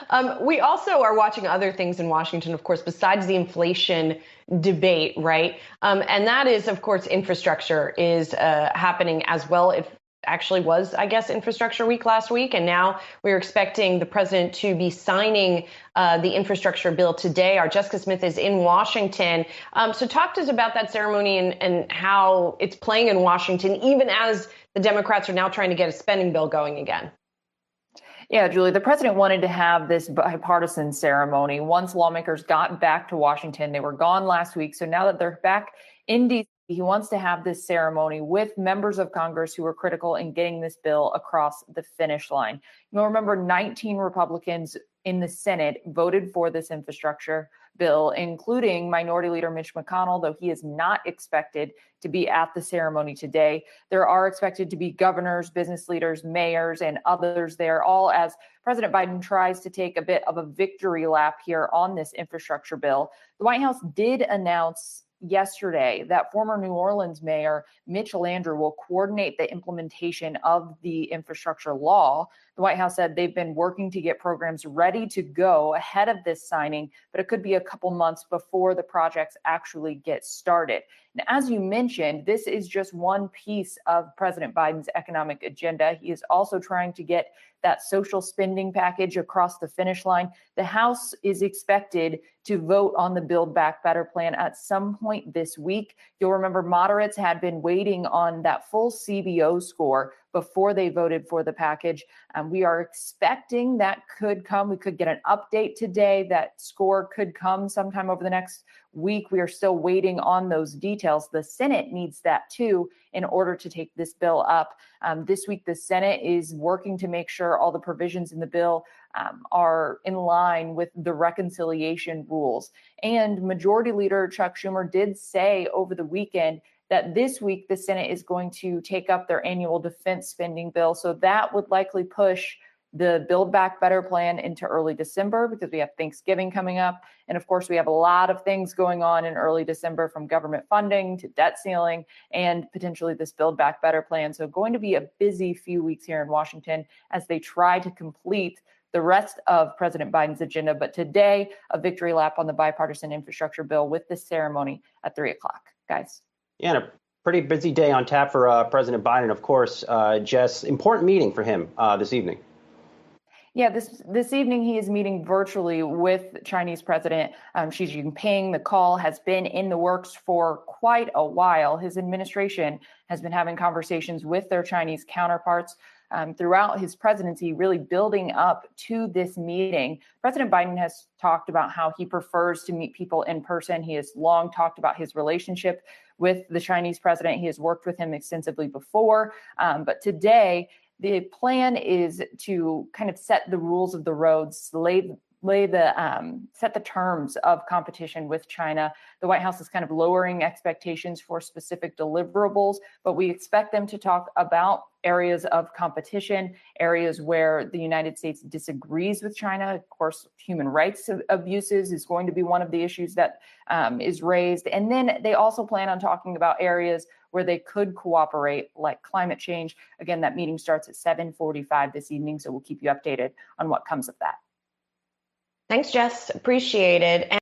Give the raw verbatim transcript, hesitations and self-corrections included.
Um, we also are watching other things in Washington, of course, besides the inflation debate, right? Um, and that is, of course, infrastructure is uh, happening as well. It actually was, I guess, Infrastructure Week last week. And now we're expecting the president to be signing uh, the infrastructure bill today. Our Jessica Smith is in Washington. Um, so talk to us about that ceremony and, and how it's playing in Washington, even as the Democrats are now trying to get a spending bill going again. Yeah, Julie, the president wanted to have this bipartisan ceremony once lawmakers got back to Washington. They were gone last week. So now that they're back in D C, he wants to have this ceremony with members of Congress who were critical in getting this bill across the finish line. You'll remember nineteen Republicans in the Senate voted for this infrastructure bill, including Minority Leader Mitch McConnell, though he is not expected to be at the ceremony today. There are expected to be governors, business leaders, mayors, and others there, all as President Biden tries to take a bit of a victory lap here on this infrastructure bill. The White House did announce yesterday that former New Orleans Mayor Mitch Landrieu will coordinate the implementation of the infrastructure law. The White House said they've been working to get programs ready to go ahead of this signing, but it could be a couple months before the projects actually get started. And as you mentioned, this is just one piece of President Biden's economic agenda. He is also trying to get that social spending package across the finish line. The House is expected to vote on the Build Back Better plan at some point this week. You'll remember moderates had been waiting on that full C B O score before they voted for the package. Um, we are expecting that could come. We could get an update today. That score could come sometime over the next week. We are still waiting on those details. The Senate needs that too in order to take this bill up. Um, this week, the Senate is working to make sure all the provisions in the bill um, are in line with the reconciliation rules. And Majority Leader Chuck Schumer did say over the weekend that this week the Senate is going to take up their annual defense spending bill. So that would likely push the Build Back Better plan into early December because we have Thanksgiving coming up. And of course, we have a lot of things going on in early December, from government funding to debt ceiling and potentially this Build Back Better plan. So going to be a busy few weeks here in Washington as they try to complete the rest of President Biden's agenda. But today, a victory lap on the bipartisan infrastructure bill with this ceremony at three o'clock. Guys. Yeah, and a pretty busy day on tap for uh, President Biden. Of course, uh, Jess, important meeting for him uh, this evening. Yeah, this this evening he is meeting virtually with Chinese President um, Xi Jinping. The call has been in the works for quite a while. His administration has been having conversations with their Chinese counterparts um, throughout his presidency, really building up to this meeting. President Biden has talked about how he prefers to meet people in person. He has long talked about his relationship with the Chinese president. He has worked with him extensively before, um, but today, the plan is to kind of set the rules of the roads, lay lay the um, set the terms of competition with China. The White House is kind of lowering expectations for specific deliverables, but we expect them to talk about areas of competition, areas where the United States disagrees with China. Of course, human rights abuses is going to be one of the issues that um, is raised. And then they also plan on talking about areas where they could cooperate, like climate change. Again, that meeting starts at seven forty-five this evening, so we'll keep you updated on what comes of that. Thanks, Jess. Appreciate it. And